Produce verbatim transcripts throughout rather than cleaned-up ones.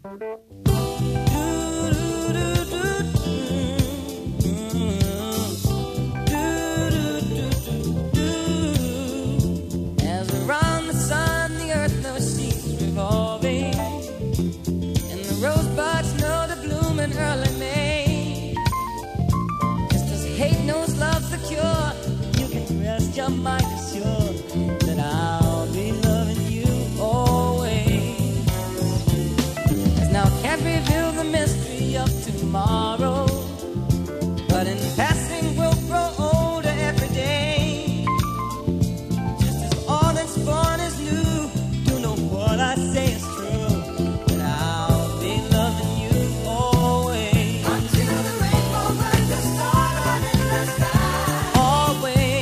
Your mind is sure that I'll be loving you always. 'Cause now I can't reveal the mystery of tomorrow, but in passing we'll grow older every day. Just as all that's born is new, you know what I say is true, that I'll be loving you always. Until the rainbow burns the star out in the sky. Always.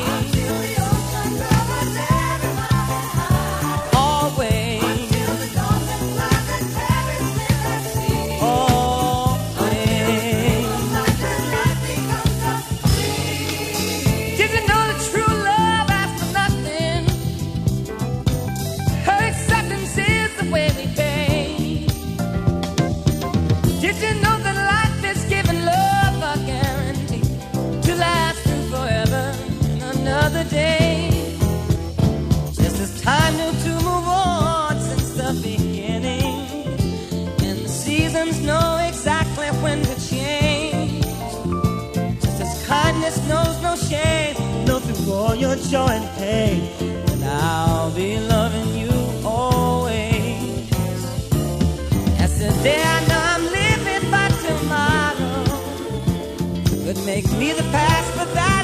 When to change, just as kindness knows no shame, know through all your joy and pain, and I'll be loving you always. As today I know I'm living, but tomorrow could make me the past, but that